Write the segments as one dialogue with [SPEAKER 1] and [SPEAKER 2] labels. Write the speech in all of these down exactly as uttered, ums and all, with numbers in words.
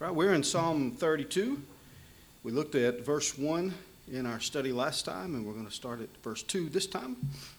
[SPEAKER 1] All right, we're in Psalm thirty-two. We looked at verse one in our study last time, and we're going to start at verse two this time.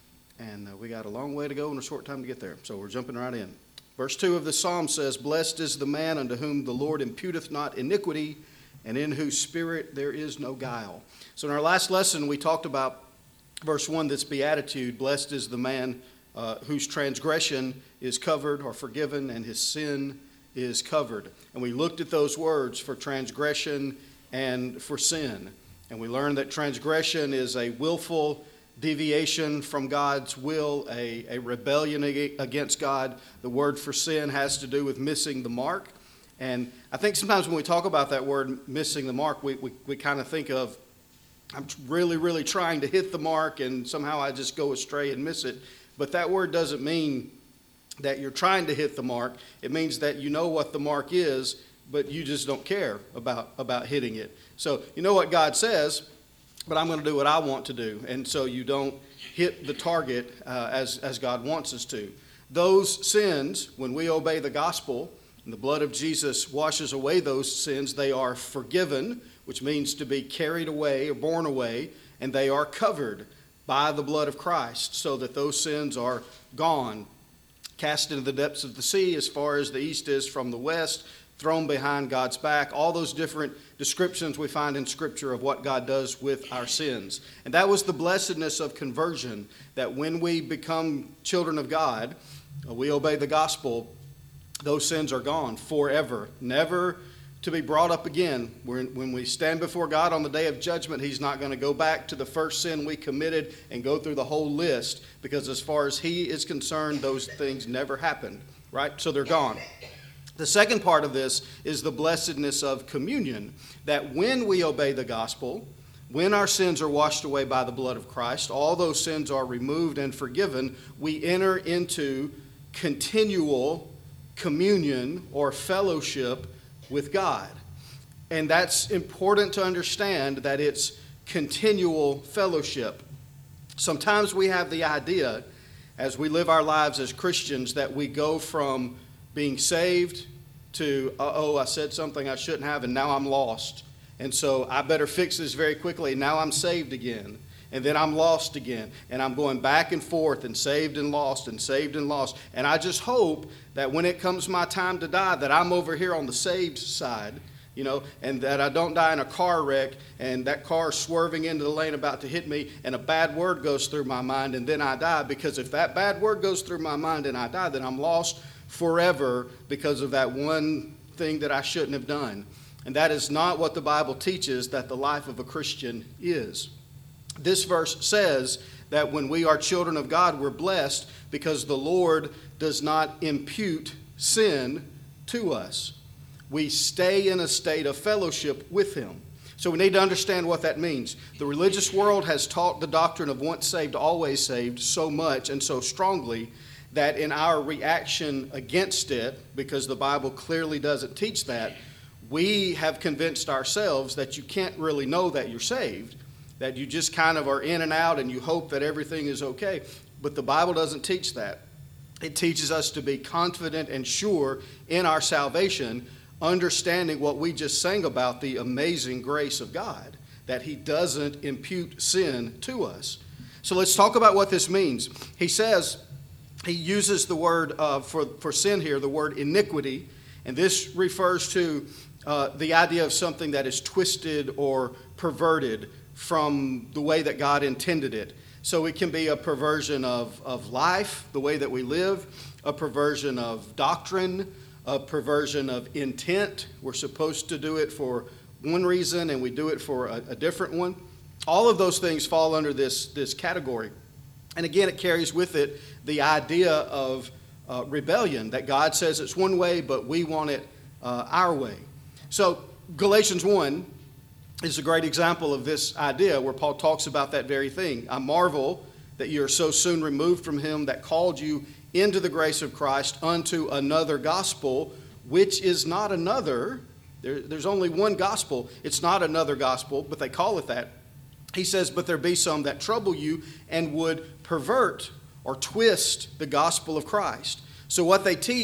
[SPEAKER 1] And uh, we got a long way to go and a short time to get there, so we're jumping right in. Verse two of the psalm says, "Blessed is the man unto whom the Lord imputeth not iniquity, and in whose spirit there is no guile." So in our last lesson, we talked about verse one, this beatitude. Blessed is the man uh, whose transgression is covered or forgiven, and his sin is covered. And we looked at those words for transgression and for sin. And we learned that transgression is a willful deviation from God's will, a, a rebellion against God. The word for sin has to do with missing the mark. And I think sometimes when we talk about that word, missing the mark, we, we, we kind of think of, I'm really, really trying to hit the mark and somehow I just go astray and miss it. But that word doesn't mean that you're trying to hit the mark. It means that you know what the mark is, but you just don't care about, about hitting it. So you know what God says, but I'm going to do what I want to do. And so you don't hit the target uh, as, as God wants us to. Those sins, when we obey the gospel, and the blood of Jesus washes away those sins, they are forgiven, which means to be carried away or borne away, and they are covered by the blood of Christ so that those sins are gone, cast into the depths of the sea as far as the east is from the west, thrown behind God's back, all those different descriptions we find in Scripture of what God does with our sins. And that was the blessedness of conversion, that when we become children of God, we obey the gospel, those sins are gone forever, never to be brought up again. When we stand before God on the day of judgment, He's not going to go back to the first sin we committed and go through the whole list, because as far as He is concerned, those things never happened, right? So they're gone. The second part of this is the blessedness of communion, that when we obey the gospel, when our sins are washed away by the blood of Christ, all those sins are removed and forgiven, we enter into continual communion or fellowship with God. And that's important to understand, that it's continual fellowship. Sometimes we have the idea, as we live our lives as Christians, that we go from being saved to, uh-oh, I said something I shouldn't have, and now I'm lost. And so I better fix this very quickly. Now I'm saved again. And then I'm lost again. And I'm going back and forth and saved and lost and saved and lost. And I just hope that when it comes my time to die, that I'm over here on the saved side, you know, and that I don't die in a car wreck and that car swerving into the lane about to hit me and a bad word goes through my mind and then I die. Because if that bad word goes through my mind and I die, then I'm lost forever because of that one thing that I shouldn't have done. And that is not what the Bible teaches that the life of a Christian is. This verse says that when we are children of God, we're blessed because the Lord does not impute sin to us. We stay in a state of fellowship with Him. So we need to understand what that means. The religious world has taught the doctrine of once saved, always saved so much and so strongly that in our reaction against it, because the Bible clearly doesn't teach that, we have convinced ourselves that you can't really know that you're saved, that you just kind of are in and out and you hope that everything is okay. But the Bible doesn't teach that. It teaches us to be confident and sure in our salvation, understanding what we just sang about, the amazing grace of God, that He doesn't impute sin to us. So let's talk about what this means. He says, he uses the word uh, for, for sin here, the word iniquity, and this refers to uh, the idea of something that is twisted or perverted from the way that God intended it. So it can be a perversion of, of life, the way that we live, a perversion of doctrine, a perversion of intent. We're supposed to do it for one reason and we do it for a, a different one. All of those things fall under this, this category. And again, it carries with it the idea of uh, rebellion, that God says it's one way, but we want it uh, our way. So Galatians one is a great example of this idea where Paul talks about that very thing. I marvel that you are so soon removed from Him that called you into the grace of Christ unto another gospel, which is not another. There, there's only one gospel. It's not another gospel, but they call it that. He says, but there be some that trouble you and would pervert or twist the gospel of Christ. So what they teach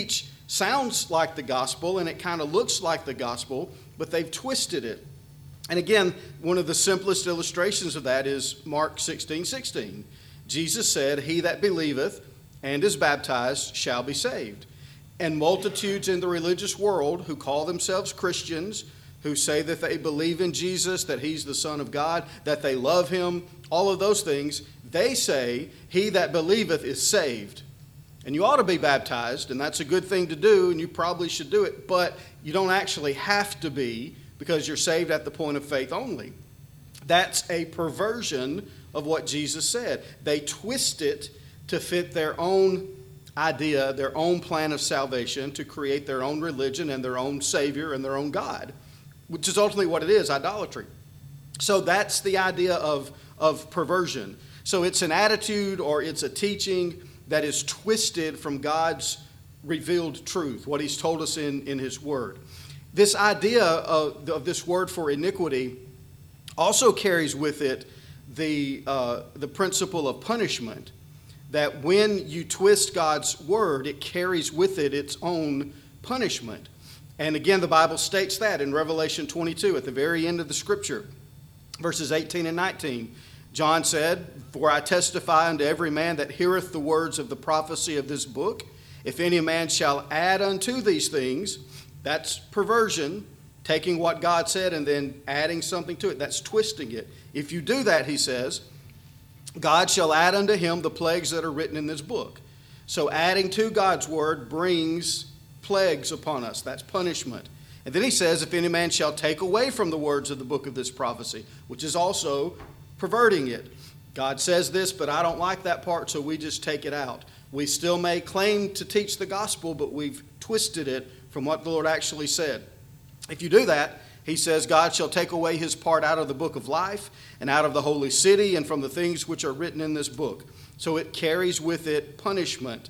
[SPEAKER 1] sounds like the gospel and it kind of looks like the gospel, but they've twisted it. And again, one of the simplest illustrations of that is Mark sixteen sixteen. Jesus said, "He that believeth and is baptized shall be saved." And multitudes in the religious world who call themselves Christians, who say that they believe in Jesus, that he's the Son of God, that they love him, all of those things, they say, "He that believeth is saved." And you ought to be baptized, and that's a good thing to do, and you probably should do it, but you don't actually have to be, because you're saved at the point of faith only. That's a perversion of what Jesus said. They twist it to fit their own idea, their own plan of salvation, to create their own religion and their own Savior and their own God, which is ultimately what it is, idolatry. So that's the idea of, of perversion. So it's an attitude or it's a teaching that is twisted from God's revealed truth, what he's told us in, in his word. This idea of, of this word for iniquity also carries with it the, uh, the principle of punishment, that when you twist God's word, it carries with it its own punishment. And again, the Bible states that in Revelation twenty-two, at the very end of the scripture, verses eighteen and nineteen. John said, "For I testify unto every man that heareth the words of the prophecy of this book, if any man shall add unto these things," that's perversion, taking what God said and then adding something to it. That's twisting it. "If you do that," he says, "God shall add unto him the plagues that are written in this book." So adding to God's word brings plagues upon us. That's punishment. And then he says, "If any man shall take away from the words of the book of this prophecy," which is also perverting it. God says this, but I don't like that part, so we just take it out. We still may claim to teach the gospel, but we've twisted it from what the Lord actually said. If you do that, he says, "God shall take away his part out of the book of life and out of the holy city and from the things which are written in this book." So it carries with it punishment.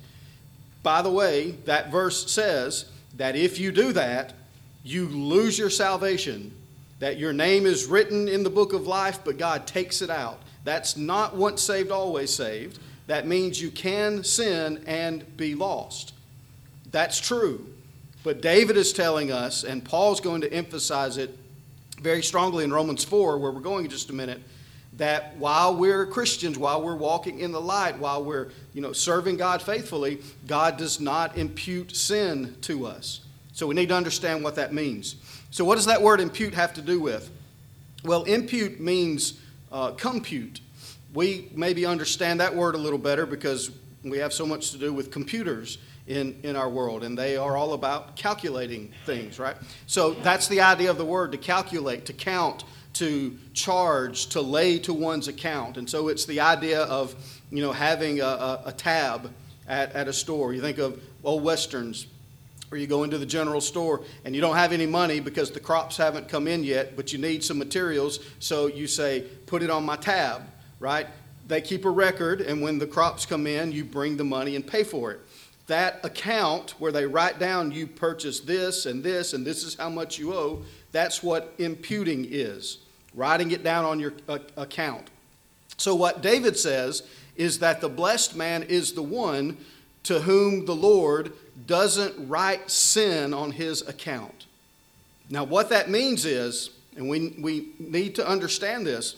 [SPEAKER 1] By the way, that verse says that if you do that, you lose your salvation, that your name is written in the book of life, but God takes it out. That's not once saved, always saved. That means you can sin and be lost. That's true. But David is telling us, and Paul's going to emphasize it very strongly in Romans four, where we're going in just a minute, that while we're Christians, while we're walking in the light, while we're, you know, serving God faithfully, God does not impute sin to us. So we need to understand what that means. So what does that word impute have to do with? Well, impute means uh, compute. We maybe understand that word a little better because we have so much to do with computers in, in our world, and they are all about calculating things, right? So that's the idea of the word, to calculate, to count, to charge, to lay to one's account. And so it's the idea of, you know, having a, a, a tab at, at a store. You think of old westerns, or you go into the general store and you don't have any money because the crops haven't come in yet, but you need some materials, so you say, "Put it on my tab," right? They keep a record, and when the crops come in, you bring the money and pay for it. That account where they write down you purchased this and this and this is how much you owe, that's what imputing is, writing it down on your uh, account. So what David says is that the blessed man is the one to whom the Lord doesn't write sin on his account. Now what that means is, and we, we need to understand this,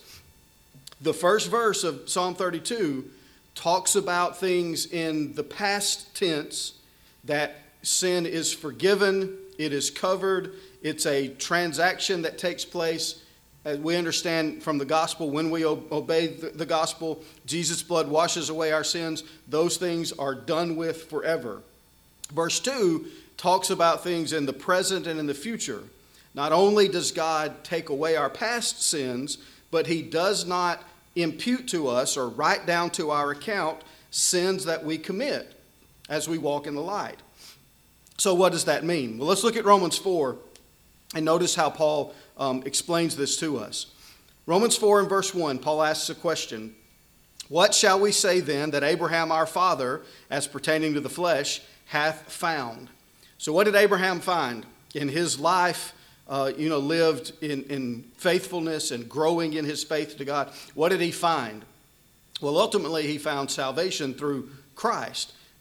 [SPEAKER 1] the first verse of Psalm thirty-two talks about things in the past tense, that sin is forgiven, it is covered, it's a transaction that takes place. As we understand from the gospel, when we obey the gospel, Jesus' blood washes away our sins. Those things are done with forever. Verse two talks about things in the present and in the future. Not only does God take away our past sins, but he does not impute to us or write down to our account sins that we commit as we walk in the light. So what does that mean? Well, let's look at Romans four and notice how Paul um, explains this to us. Romans four and verse one, Paul asks a question. "What shall we say then that Abraham our father, as pertaining to the flesh, hath found?" So what did Abraham find in his life? Uh, you know, lived in, in faithfulness and growing in his faith to God. What did he find? Well, ultimately he found salvation through Christ.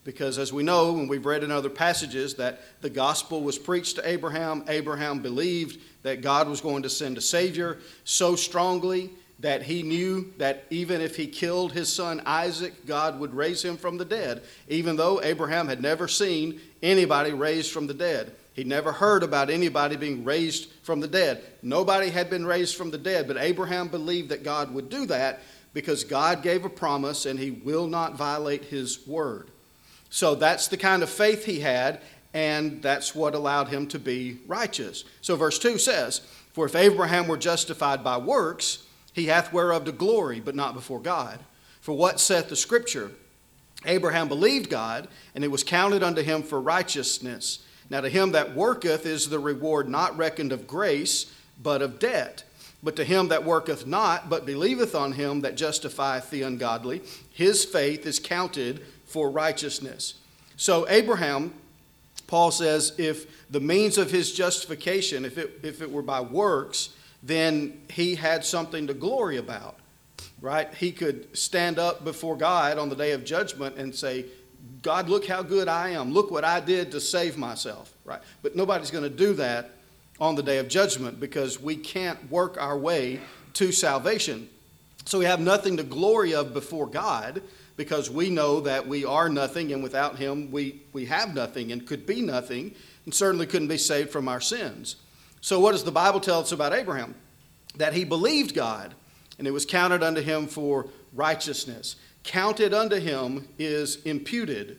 [SPEAKER 1] Because as we know, and we've read in other passages, that the gospel was preached to Abraham. Abraham believed that God was going to send a Savior so strongly that he knew that even if he killed his son Isaac, God would raise him from the dead, even though Abraham had never seen anybody raised from the dead. He'd never heard about anybody being raised from the dead. Nobody had been raised from the dead, but Abraham believed that God would do that because God gave a promise and he will not violate his word. So that's the kind of faith he had, and that's what allowed him to be righteous. So verse two says, "For if Abraham were justified by works, he hath whereof to glory, but not before God. For what saith the Scripture? Abraham believed God, and it was counted unto him for righteousness. Now to him that worketh is the reward not reckoned of grace, but of debt. But to him that worketh not, but believeth on him that justifieth the ungodly, his faith is counted for righteousness." So Abraham, Paul says, if the means of his justification, if it, if it were by works, then he had something to glory about, right? He could stand up before God on the day of judgment and say, God, look how good I am. Look what I did to save myself, right? But nobody's going to do that on the day of judgment because we can't work our way to salvation. So we have nothing to glory of before God because we know that we are nothing, and without him we, we have nothing and could be nothing, and certainly couldn't be saved from our sins. So what does the Bible tell us about Abraham? That he believed God, and it was counted unto him for righteousness. Counted unto him is imputed.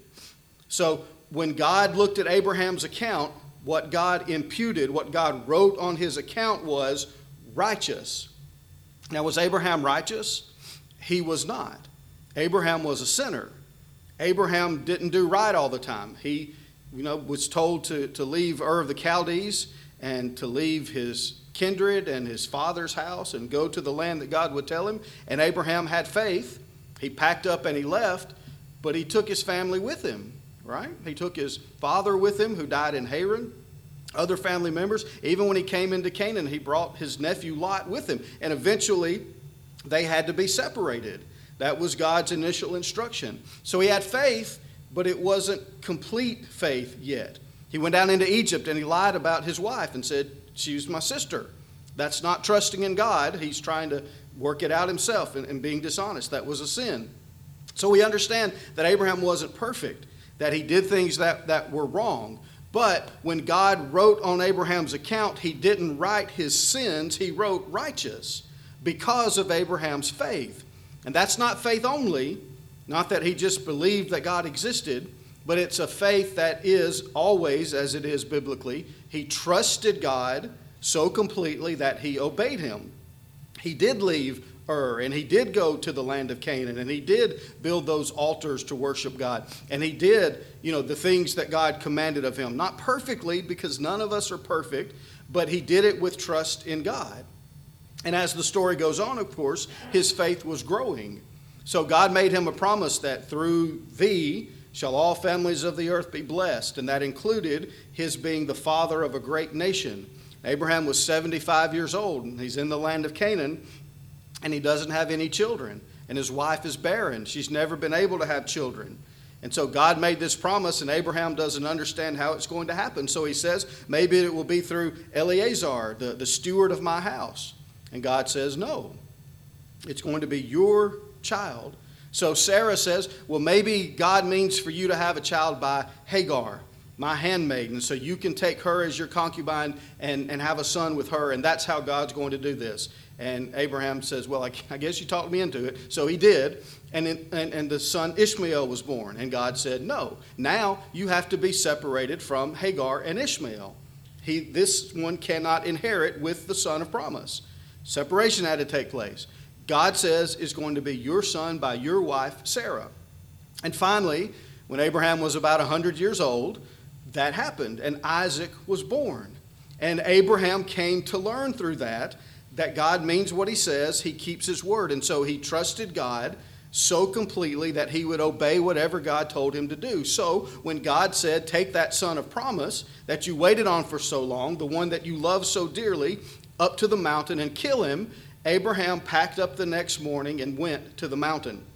[SPEAKER 1] So when God looked at Abraham's account, what God imputed, what God wrote on his account was righteous. Now, was Abraham righteous? He was not. Abraham was a sinner. Abraham didn't do right all the time. He, you know, was told to, to leave Ur of the Chaldees and to leave his kindred and his father's house and go to the land that God would tell him. And Abraham had faith. He packed up and he left, but he took his family with him, right? He took his father with him who died in Haran, other family members. Even when he came into Canaan, he brought his nephew Lot with him. And eventually they had to be separated. That was God's initial instruction. So he had faith, but it wasn't complete faith yet. He went down into Egypt and he lied about his wife and said, she was my sister. That's not trusting in God. He's trying to work it out himself and, and being dishonest. That was a sin. So we understand that Abraham wasn't perfect, that he did things that, that were wrong. But when God wrote on Abraham's account, he didn't write his sins, he wrote righteous because of Abraham's faith. And that's not faith only, not that he just believed that God existed, but it's a faith that is always, as it is biblically, he trusted God so completely that he obeyed him. He did leave Ur, and he did go to the land of Canaan, and he did build those altars to worship God. And he did, you know, the things that God commanded of him. Not perfectly, because none of us are perfect, but he did it with trust in God. And as the story goes on, of course, his faith was growing. So God made him a promise that through thee shall all families of the earth be blessed. And that included his being the father of a great nation. Abraham was seventy-five years old, and he's in the land of Canaan, and he doesn't have any children. And his wife is barren. She's never been able to have children. And so God made this promise, and Abraham doesn't understand how it's going to happen. So he says, maybe it will be through Eleazar, the, the steward of my house. And God says, no, it's going to be your child. So Sarah says, well, maybe God means for you to have a child by Hagar, my handmaiden, so you can take her as your concubine and, and have a son with her, and that's how God's going to do this. And Abraham says, well, I, I guess you talked me into it. So he did, and, it, and, and the son Ishmael was born, and God said, no, now you have to be separated from Hagar and Ishmael. He, this one cannot inherit with the son of promise. Separation had to take place. God says it's going to be your son by your wife, Sarah. And finally, when Abraham was about one hundred years old, that happened, and Isaac was born. And Abraham came to learn through that, that God means what he says, he keeps his word. And so he trusted God so completely that he would obey whatever God told him to do. So when God said, take that son of promise that you waited on for so long, the one that you love so dearly, up to the mountain and kill him, Abraham packed up the next morning and went to the mountain.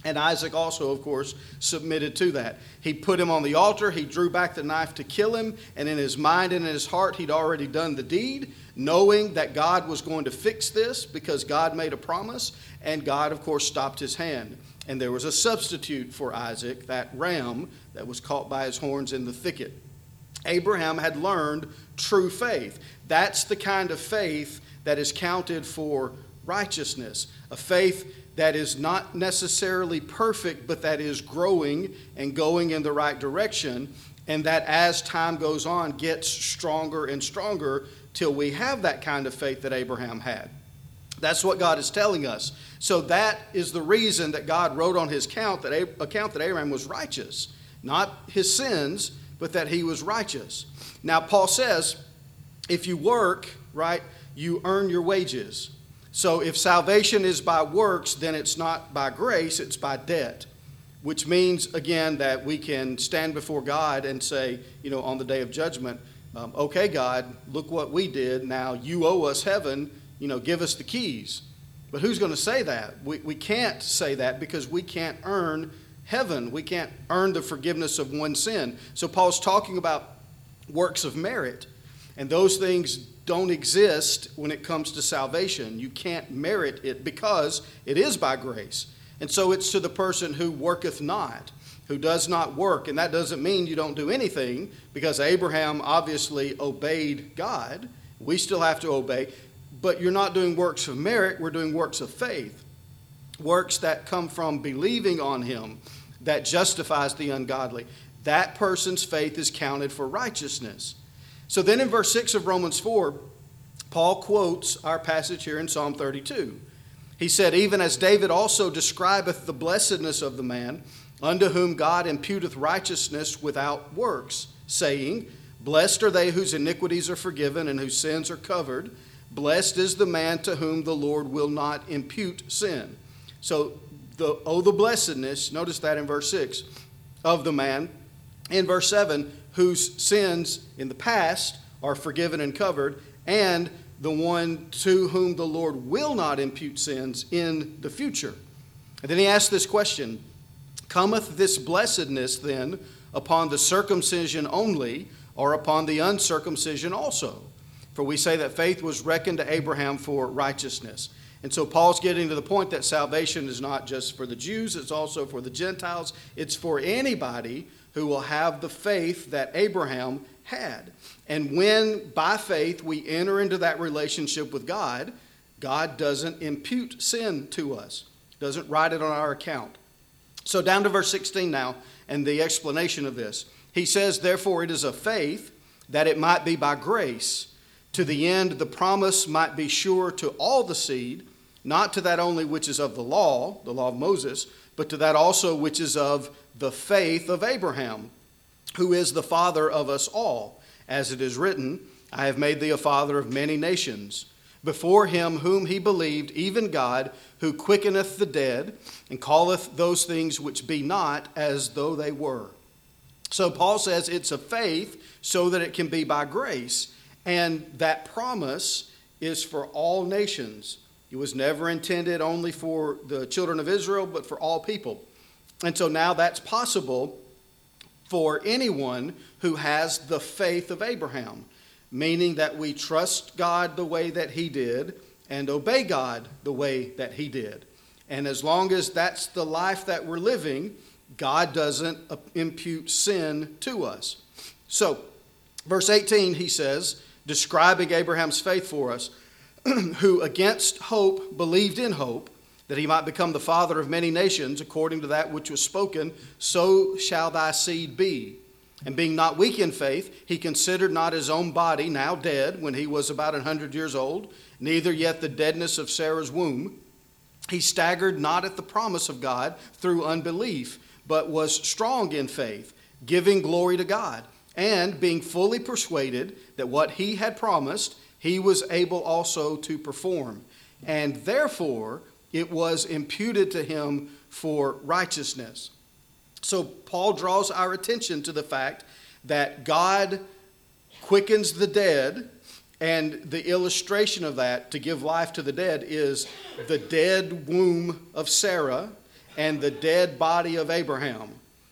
[SPEAKER 1] And Isaac also, of course, submitted to that. He put him on the altar. He drew back the knife to kill him. And in his mind and in his heart, he'd already done the deed, knowing that God was going to fix this because God made a promise. And God, of course, stopped his hand. And there was a substitute for Isaac, that ram that was caught by his horns in the thicket. Abraham had learned true faith. That's the kind of faith that is counted for righteousness, a faith that is not necessarily perfect, but that is growing and going in the right direction, and that as time goes on gets stronger and stronger till we have that kind of faith that Abraham had. That's what God is telling us. So that is the reason that God wrote on his account that, account that Abraham was righteous. Not his sins, but that he was righteous. Now, Paul says, if you work, right, you earn your wages. So if salvation is by works, then it's not by grace, it's by debt. Which means, again, that we can stand before God and say, you know, on the day of judgment, um, okay, God, look what we did. Now you owe us heaven. You know, give us the keys. But who's going to say that? We, we can't say that because we can't earn heaven. We can't earn the forgiveness of one sin. So Paul's talking about works of merit. And those things don't exist when it comes to salvation. You can't merit it because it is by grace. And so it's to the person who worketh not, who does not work. And that doesn't mean you don't do anything, because Abraham obviously obeyed God. We still have to obey. But you're not doing works of merit. We're doing works of faith. Works that come from believing on him, that justifies the ungodly. That person's faith is counted for righteousness. So then in verse six of Romans four, Paul quotes our passage here in Psalm thirty-two. He said, even as David also describeth the blessedness of the man, unto whom God imputeth righteousness without works, saying, blessed are they whose iniquities are forgiven and whose sins are covered. Blessed is the man to whom the Lord will not impute sin. So, the, oh, the blessedness, notice that in verse six, of the man. In verse seven, whose sins in the past are forgiven and covered, and the one to whom the Lord will not impute sins in the future. And then he asks this question, cometh this blessedness then upon the circumcision only, or upon the uncircumcision also? For we say that faith was reckoned to Abraham for righteousness. And so Paul's getting to the point that salvation is not just for the Jews, it's also for the Gentiles. It's for anybody who will have the faith that Abraham had. And when, by faith, we enter into that relationship with God, God doesn't impute sin to us, doesn't write it on our account. So down to verse sixteen now, and the explanation of this. He says, therefore it is of faith, that it might be by grace, to the end the promise might be sure to all the seed, not to that only which is of the law, the law of Moses, but to that also which is of the faith of Abraham, who is the father of us all. As it is written, I have made thee a father of many nations, before him whom he believed, even God, who quickeneth the dead, and calleth those things which be not as though they were. So Paul says it's a faith so that it can be by grace. And that promise is for all nations. It was never intended only for the children of Israel, but for all people. And so now that's possible for anyone who has the faith of Abraham, meaning that we trust God the way that he did and obey God the way that he did. And as long as that's the life that we're living, God doesn't impute sin to us. So, verse eighteen, he says, describing Abraham's faith for us, who against hope believed in hope, that he might become the father of many nations, according to that which was spoken, so shall thy seed be. And being not weak in faith, he considered not his own body now dead, when he was about an hundred years old, neither yet the deadness of Sarah's womb. He staggered not at the promise of God through unbelief, but was strong in faith, giving glory to God, and being fully persuaded that what he had promised, he was able also to perform. And therefore, it was imputed to him for righteousness. So Paul draws our attention to the fact that God quickens the dead, and the illustration of that, to give life to the dead, is the dead womb of Sarah and the dead body of Abraham.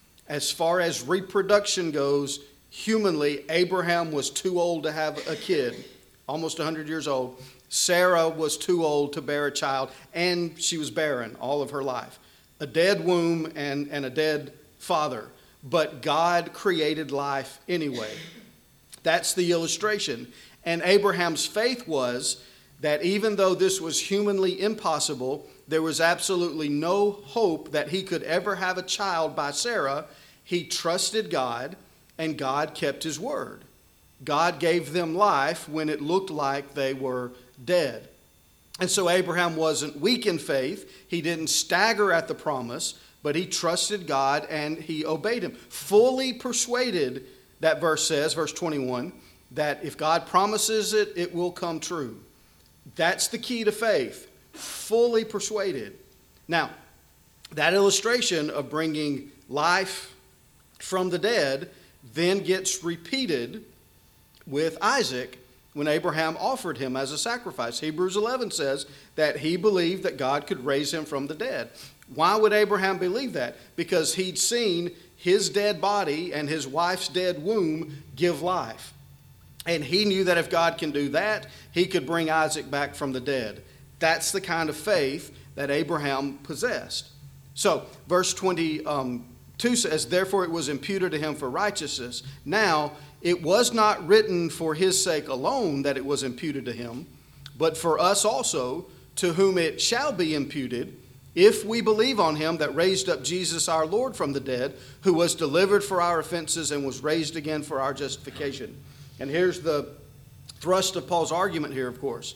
[SPEAKER 1] As far as reproduction goes, humanly, Abraham was too old to have a kid, almost one hundred years old. Sarah was too old to bear a child, and she was barren all of her life. A dead womb and, and a dead father. But God created life anyway. That's the illustration. And Abraham's faith was that even though this was humanly impossible, there was absolutely no hope that he could ever have a child by Sarah. He trusted God, and God kept his word. God gave them life when it looked like they were dead. And so Abraham wasn't weak in faith. He didn't stagger at the promise, but he trusted God and he obeyed him. Fully persuaded, that verse says, verse twenty-one, that if God promises it, it will come true. That's the key to faith. Fully persuaded. Now, that illustration of bringing life from the dead then gets repeated with Isaac when Abraham offered him as a sacrifice. Hebrews eleven says that he believed that God could raise him from the dead. Why would Abraham believe that? Because he'd seen his dead body and his wife's dead womb give life. And he knew that if God can do that, he could bring Isaac back from the dead. That's the kind of faith that Abraham possessed. So, verse twenty-two says, therefore it was imputed to him for righteousness. Now, it was not written for his sake alone that it was imputed to him, but for us also, to whom it shall be imputed, if we believe on him that raised up Jesus our Lord from the dead, who was delivered for our offenses and was raised again for our justification. And here's the thrust of Paul's argument here, of course.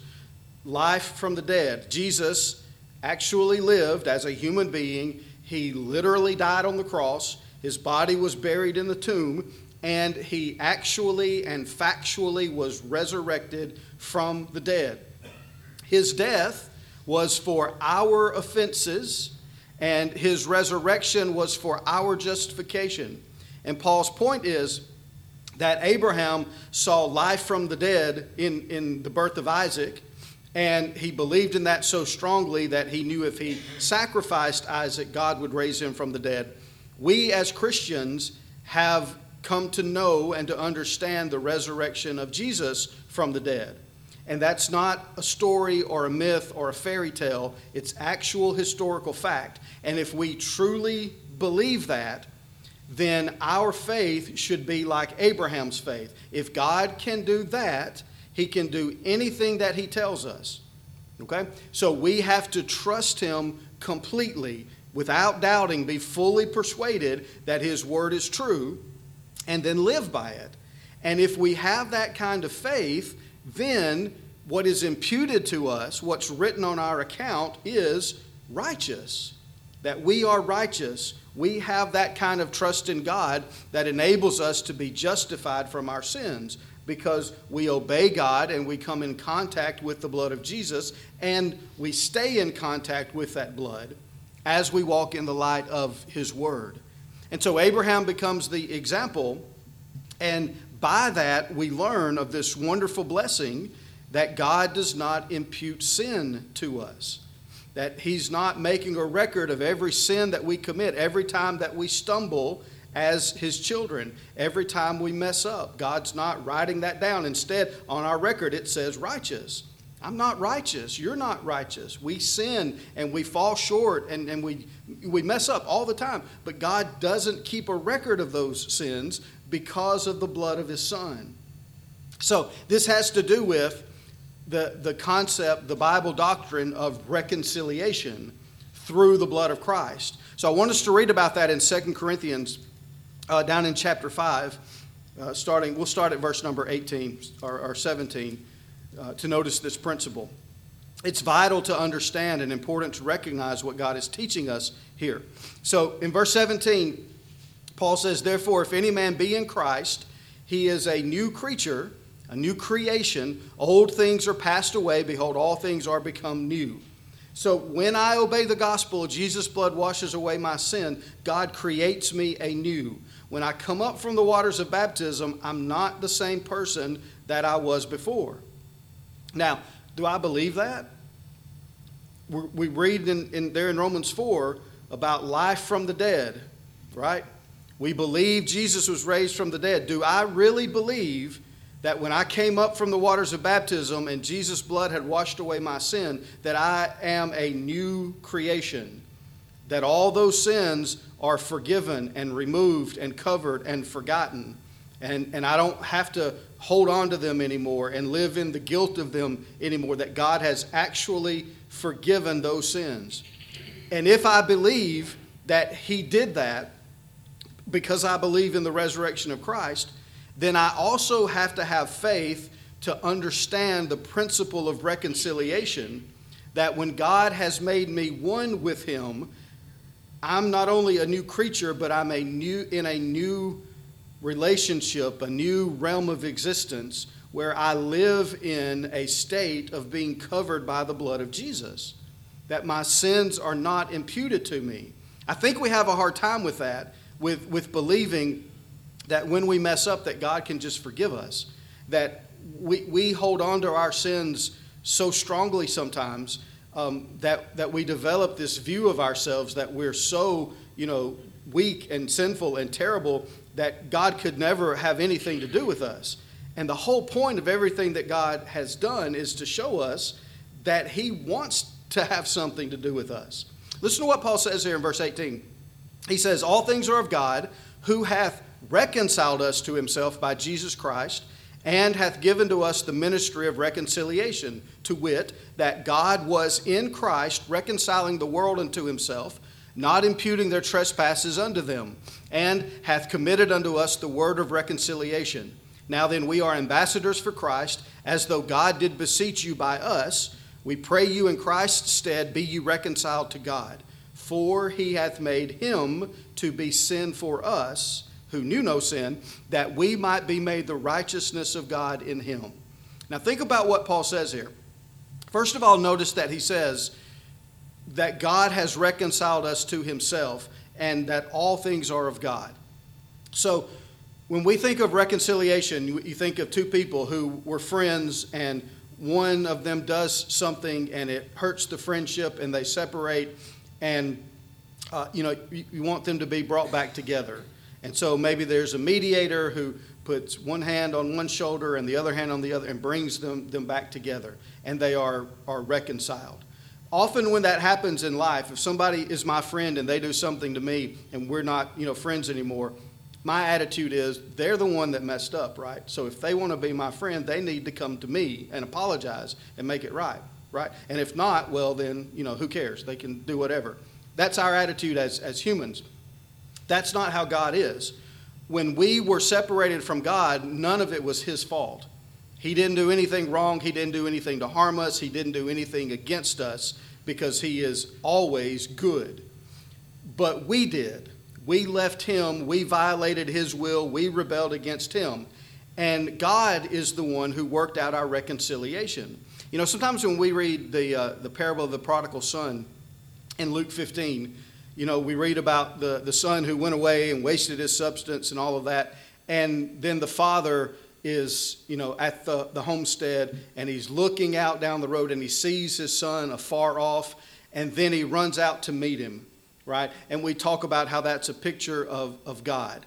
[SPEAKER 1] Life from the dead. Jesus actually lived as a human being. He literally died on the cross. His body was buried in the tomb. And he actually and factually was resurrected from the dead. His death was for our offenses, and his resurrection was for our justification. And Paul's point is that Abraham saw life from the dead in, in the birth of Isaac, and he believed in that so strongly that he knew if he sacrificed Isaac, God would raise him from the dead. We as Christians have come to know and to understand the resurrection of Jesus from the dead. And that's not a story or a myth or a fairy tale. It's actual historical fact. And if we truly believe that, then our faith should be like Abraham's faith. If God can do that, he can do anything that he tells us. Okay? So we have to trust him completely, without doubting, be fully persuaded that his word is true, and then live by it. And if we have that kind of faith, then what is imputed to us, what's written on our account, is righteous. That we are righteous. We have that kind of trust in God that enables us to be justified from our sins because we obey God and we come in contact with the blood of Jesus, and we stay in contact with that blood as we walk in the light of his word. And so Abraham becomes the example, and by that we learn of this wonderful blessing that God does not impute sin to us. That he's not making a record of every sin that we commit, every time that we stumble as his children, every time we mess up. God's not writing that down. Instead, on our record it says righteous. I'm not righteous. You're not righteous. We sin and we fall short and, and we, we mess up all the time. But God doesn't keep a record of those sins because of the blood of his Son. So this has to do with the, the concept, the Bible doctrine of reconciliation through the blood of Christ. So I want us to read about that in Second Corinthians uh, down in chapter five. Uh, starting, we'll start at verse number eighteen or, or seventeen. Uh, to notice this principle. It's vital to understand and important to recognize what God is teaching us here. So in verse seventeen, Paul says, therefore, if any man be in Christ, he is a new creature, a new creation. Old things are passed away. Behold, all things are become new. So when I obey the gospel, Jesus' blood washes away my sin. God creates me anew. When I come up from the waters of baptism, I'm not the same person that I was before. Now, do I believe that? We're, we read in, in there in Romans four about life from the dead, right? We believe Jesus was raised from the dead. Do I really believe that when I came up from the waters of baptism and Jesus' blood had washed away my sin, that I am a new creation? That all those sins are forgiven and removed and covered and forgotten. And, and I don't have to hold on to them anymore and live in the guilt of them anymore. That God has actually forgiven those sins. And if I believe that He did that because I believe in the resurrection of Christ, then I also have to have faith to understand the principle of reconciliation, that when God has made me one with Him, I'm not only a new creature, but I'm a new in a new relationship, a new realm of existence where I live in a state of being covered by the blood of Jesus, that my sins are not imputed to me. I think we have a hard time with that, with, with believing that when we mess up that God can just forgive us, that we, we hold on to our sins so strongly sometimes Um, that, that we develop this view of ourselves that we're so, you know, weak and sinful and terrible that God could never have anything to do with us. And the whole point of everything that God has done is to show us that He wants to have something to do with us. Listen to what Paul says here in verse eighteen. He says, all things are of God, who hath reconciled us to Himself by Jesus Christ, and hath given to us the ministry of reconciliation, to wit, that God was in Christ reconciling the world unto Himself, not imputing their trespasses unto them, and hath committed unto us the word of reconciliation. Now then, we are ambassadors for Christ, as though God did beseech you by us. We pray you in Christ's stead, be ye reconciled to God. For He hath made Him to be sin for us, who knew no sin, that we might be made the righteousness of God in Him. Now think about what Paul says here. First of all, notice that he says that God has reconciled us to Himself and that all things are of God. So when we think of reconciliation, you think of two people who were friends and one of them does something and it hurts the friendship and they separate, and uh, you know you, you want them to be brought back together. And so maybe there's a mediator who puts one hand on one shoulder and the other hand on the other and brings them, them back together. And they are, are reconciled. Often when that happens in life, if somebody is my friend and they do something to me and we're not, you know, friends anymore, my attitude is they're the one that messed up, right? So if they want to be my friend, they need to come to me and apologize and make it right, right? And if not, well then, you know, who cares? They can do whatever. That's our attitude as, as humans. That's not how God is. When we were separated from God, none of it was His fault. He didn't do anything wrong. He didn't do anything to harm us. He didn't do anything against us because He is always good. But we did. We left Him. We violated His will. We rebelled against Him. And God is the one who worked out our reconciliation. You know, sometimes when we read the, uh, the parable of the prodigal son in Luke fifteen, you know, we read about the, the son who went away and wasted his substance and all of that. And then the father is, you know, at the, the homestead and he's looking out down the road and he sees his son afar off. And then he runs out to meet him, right? And we talk about how that's a picture of, of God.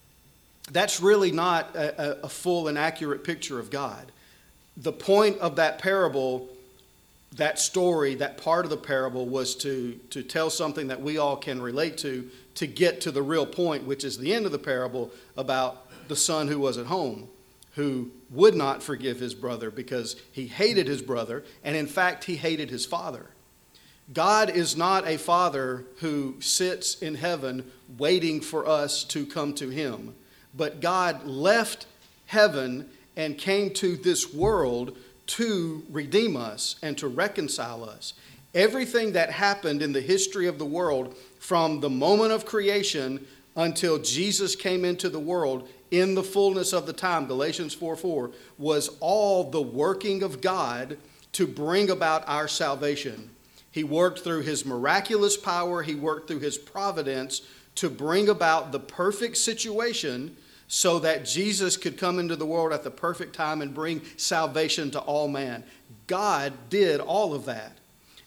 [SPEAKER 1] That's really not a, a full and accurate picture of God. The point of that parable, that story, that part of the parable was to, to tell something that we all can relate to, to get to the real point, which is the end of the parable about the son who was at home, who would not forgive his brother because he hated his brother, and in fact, he hated his father. God is not a father who sits in heaven waiting for us to come to Him, but God left heaven and came to this world to redeem us and to reconcile us. Everything that happened in the history of the world from the moment of creation until Jesus came into the world in the fullness of the time, Galatians four four, was all the working of God to bring about our salvation. He worked through His miraculous power. He worked through His providence to bring about the perfect situation so that Jesus could come into the world at the perfect time and bring salvation to all man. God did all of that.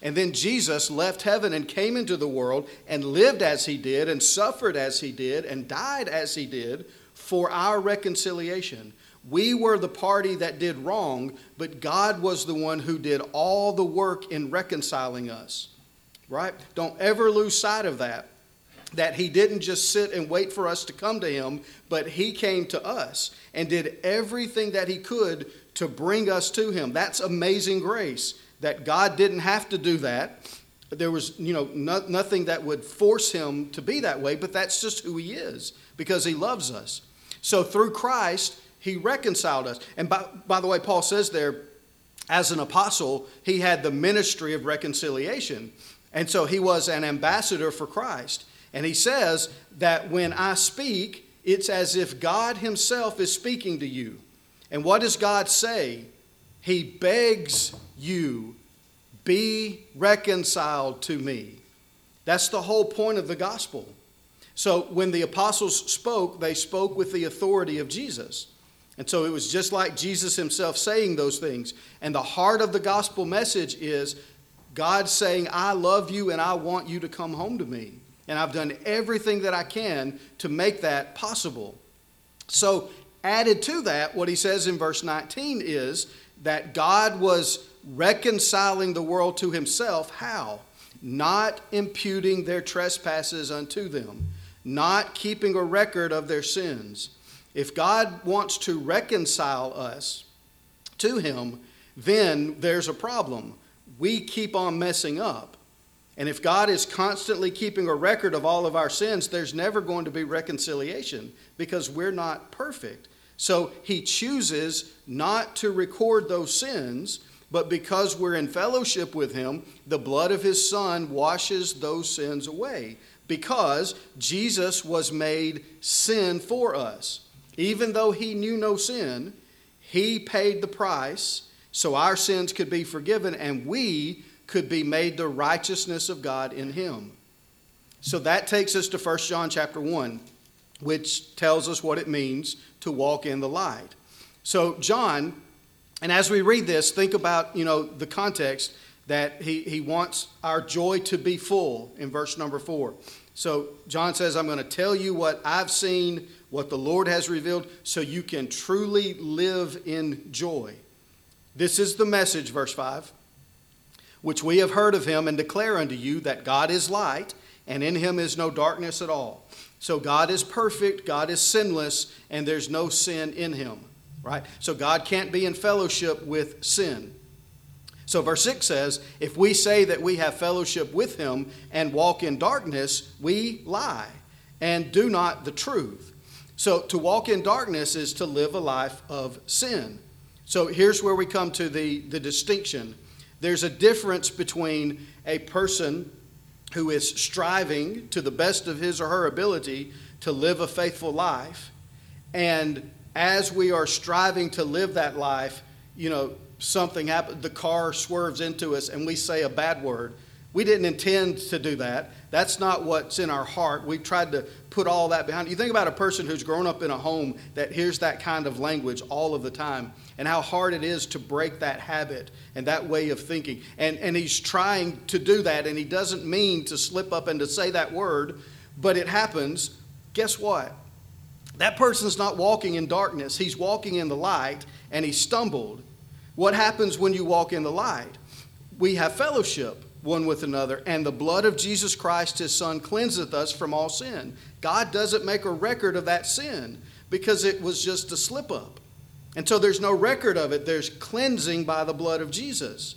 [SPEAKER 1] And then Jesus left heaven and came into the world and lived as he did and suffered as he did and died as he did for our reconciliation. We were the party that did wrong, but God was the one who did all the work in reconciling us. Right? Don't ever lose sight of that. That he didn't just sit and wait for us to come to him, but he came to us and did everything that he could to bring us to him. That's amazing grace, that God didn't have to do that. There was, you know, no, nothing that would force him to be that way, but that's just who he is, because he loves us. So through Christ, he reconciled us. And by, by the way, Paul says there, as an apostle, he had the ministry of reconciliation. And so he was an ambassador for Christ. And he says that when I speak, it's as if God himself is speaking to you. And what does God say? He begs you, be reconciled to me. That's the whole point of the gospel. So when the apostles spoke, they spoke with the authority of Jesus. And so it was just like Jesus himself saying those things. And the heart of the gospel message is God saying, I love you and I want you to come home to me. And I've done everything that I can to make that possible. So added to that, what he says in verse nineteen is that God was reconciling the world to himself. How? Not imputing their trespasses unto them. Not keeping a record of their sins. If God wants to reconcile us to him, then there's a problem. We keep on messing up. And if God is constantly keeping a record of all of our sins, there's never going to be reconciliation because we're not perfect. So he chooses not to record those sins, but because we're in fellowship with him, the blood of his Son washes those sins away, because Jesus was made sin for us. Even though he knew no sin, he paid the price so our sins could be forgiven and we could be made the righteousness of God in him. So that takes us to First John chapter one, which tells us what it means to walk in the light. So John, and as we read this, think about, you know, the context that he, he wants our joy to be full in verse number four. So John says, I'm going to tell you what I've seen, what the Lord has revealed, so you can truly live in joy. This is the message, verse five, which we have heard of him and declare unto you, that God is light, and in him is no darkness at all. So God is perfect, God is sinless, and there's no sin in him, right? So God can't be in fellowship with sin. So verse six says, if we say that we have fellowship with him and walk in darkness, we lie and do not the truth. So to walk in darkness is to live a life of sin. So here's where we come to the, the distinction. There's a difference between a person who is striving to the best of his or her ability to live a faithful life, and as we are striving to live that life, you know, something happens, the car swerves into us and we say a bad word. We didn't intend to do that. That's not what's in our heart. We've tried to put all that behind. You think about a person who's grown up in a home that hears that kind of language all of the time, and how hard it is to break that habit and that way of thinking. And, and he's trying to do that, and he doesn't mean to slip up and to say that word, but it happens. Guess what? That person's not walking in darkness. He's walking in the light, and he stumbled. What happens when you walk in the light? We have fellowship one with another, and the blood of Jesus Christ, his Son, cleanseth us from all sin. God doesn't make a record of that sin because it was just a slip up. And so there's no record of it. There's cleansing by the blood of Jesus.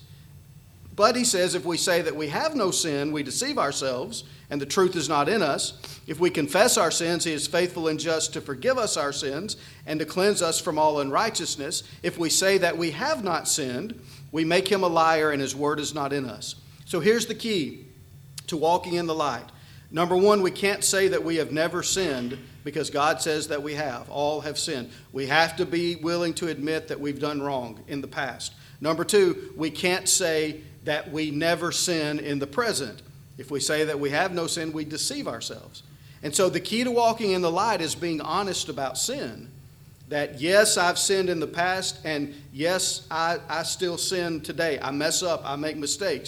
[SPEAKER 1] But he says if we say that we have no sin, we deceive ourselves, and the truth is not in us. If we confess our sins, he is faithful and just to forgive us our sins and to cleanse us from all unrighteousness. If we say that we have not sinned, we make him a liar, and his word is not in us. So here's the key to walking in the light. Number one, we can't say that we have never sinned because God says that we have. All have sinned. We have to be willing to admit that we've done wrong in the past. Number two, we can't say that we never sin in the present. If we say that we have no sin, we deceive ourselves. And so the key to walking in the light is being honest about sin. That yes, I've sinned in the past, and yes, I, I still sin today. I mess up, I make mistakes.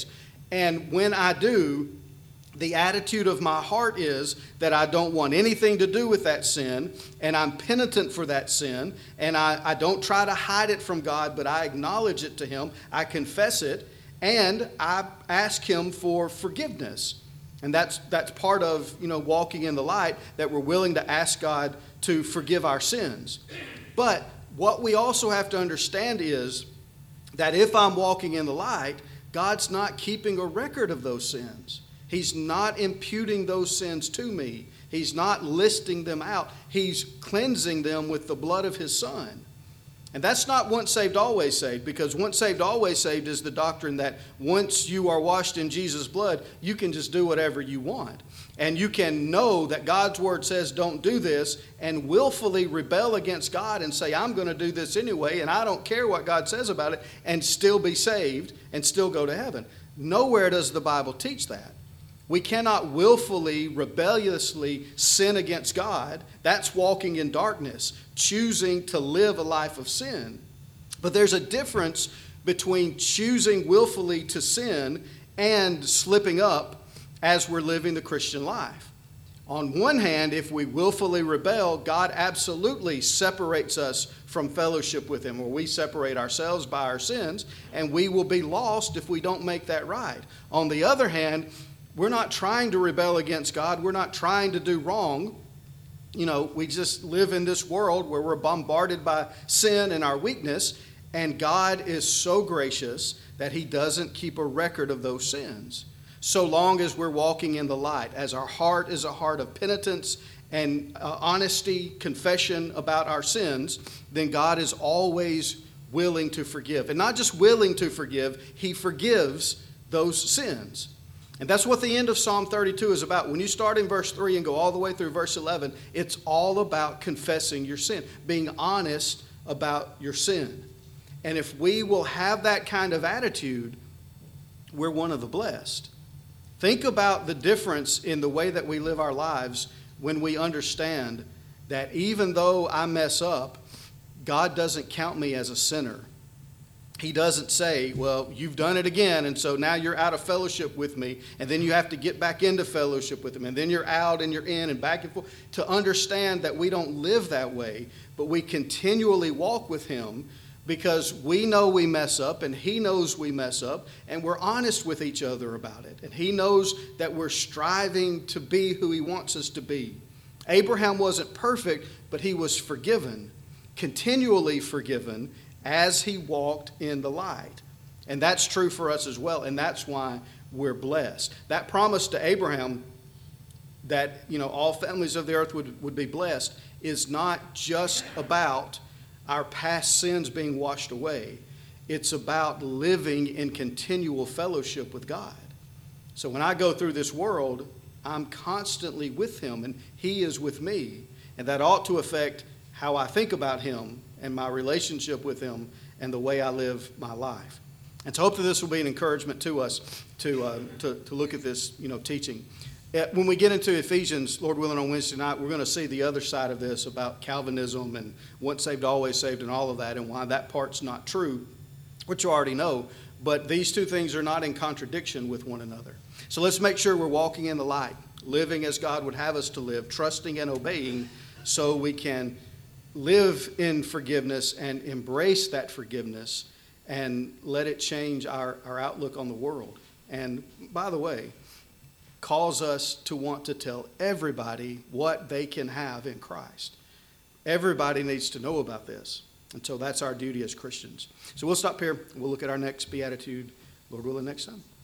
[SPEAKER 1] And when I do, the attitude of my heart is that I don't want anything to do with that sin, and I'm penitent for that sin, and I, I don't try to hide it from God, but I acknowledge it to Him, I confess it, and I ask Him for forgiveness. And that's that's part of, you know, walking in the light, that we're willing to ask God to forgive our sins. But what we also have to understand is that if I'm walking in the light, God's not keeping a record of those sins. He's not imputing those sins to me. He's not listing them out. He's cleansing them with the blood of His Son. And that's not once saved, always saved, because once saved, always saved is the doctrine that once you are washed in Jesus' blood, you can just do whatever you want. And you can know that God's Word says don't do this and willfully rebel against God and say, I'm going to do this anyway, and I don't care what God says about it, and still be saved and still go to heaven. Nowhere does the Bible teach that. We cannot willfully, rebelliously sin against God. That's walking in darkness, choosing to live a life of sin. But there's a difference between choosing willfully to sin and slipping up as we're living the Christian life. On one hand, if we willfully rebel, God absolutely separates us from fellowship with Him, or we separate ourselves by our sins, and we will be lost if we don't make that right. On the other hand, we're not trying to rebel against God. We're not trying to do wrong. You know, we just live in this world where we're bombarded by sin and our weakness, and God is so gracious that He doesn't keep a record of those sins. So long as we're walking in the light, as our heart is a heart of penitence and uh, honesty, confession about our sins, then God is always willing to forgive. And not just willing to forgive, He forgives those sins. And that's what the end of Psalm thirty-two is about. When you start in verse three and go all the way through verse eleven, it's all about confessing your sin, being honest about your sin. And if we will have that kind of attitude, we're one of the blessed. Think about the difference in the way that we live our lives when we understand that even though I mess up, God doesn't count me as a sinner. He doesn't say, well, you've done it again, and so now you're out of fellowship with me, and then you have to get back into fellowship with Him, and then you're out and you're in and back and forth. To understand that we don't live that way, but we continually walk with Him because we know we mess up, and He knows we mess up, and we're honest with each other about it. And He knows that we're striving to be who He wants us to be. Abraham wasn't perfect, but he was forgiven, continually forgiven, as he walked in the light. And that's true for us as well, and that's why we're blessed. That promise to Abraham that, you know, all families of the earth would, would be blessed is not just about our past sins being washed away. It's about living in continual fellowship with God. So when I go through this world, I'm constantly with Him, and He is with me. And that ought to affect how I think about Him and my relationship with Him and the way I live my life. And so hopefully this will be an encouragement to us to, uh, to, to look at this, you know, teaching. When we get into Ephesians, Lord willing, on Wednesday night, we're going to see the other side of this about Calvinism and once saved, always saved and all of that, and why that part's not true, which you already know. But these two things are not in contradiction with one another. So let's make sure we're walking in the light, living as God would have us to live, trusting and obeying, so we can live in forgiveness and embrace that forgiveness and let it change our, our outlook on the world. And by the way, cause us to want to tell everybody what they can have in Christ. Everybody needs to know about this. And so that's our duty as Christians. So we'll stop here. We'll look at our next beatitude, Lord willing, next time.